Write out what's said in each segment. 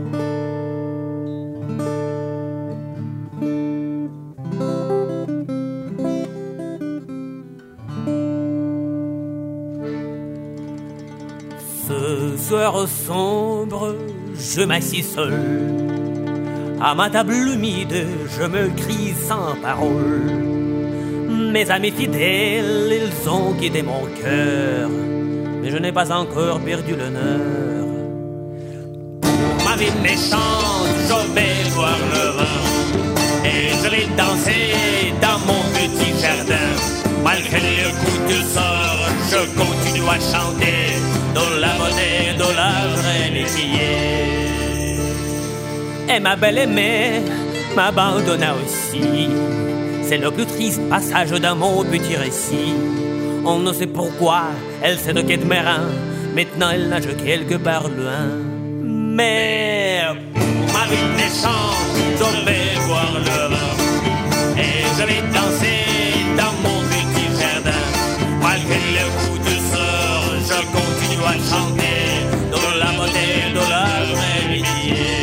Ce soir sombre, je m'assis seul. À ma table humide, je me crie sans parole. Mes amis fidèles, ils ont quitté mon cœur, mais je n'ai pas encore perdu l'honneur. Pour ma vie méchante, je vais boire le vin et je vais danser dans mon petit jardin. Malgré le coup de sort, je continue à chanter dans la beauté de la vraie métier. Et ma belle aimée m'abandonna aussi. C'est le plus triste passage dans mon petit récit. On ne sait pourquoi elle s'est de quête marin. Maintenant elle nage quelque part loin. Mais pour ma vie méchante, je vais boire le vin et je vais danser dans mon petit jardin. Malgré le coup de sort, je continue à chanter dans la beauté de la vraie métier.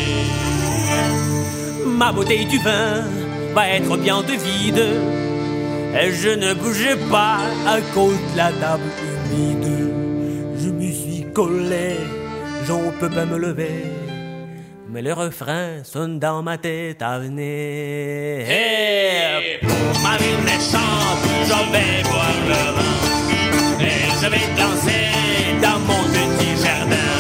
Ma bouteille du vin va être bientôt vide et je ne bougeais pas à cause de la table humide. Je me suis collé, j'en peux pas me lever, mais le refrain sonne dans ma tête à venir. Et pour ma vie méchante, je vais boire le vin et je vais danser dans mon petit jardin.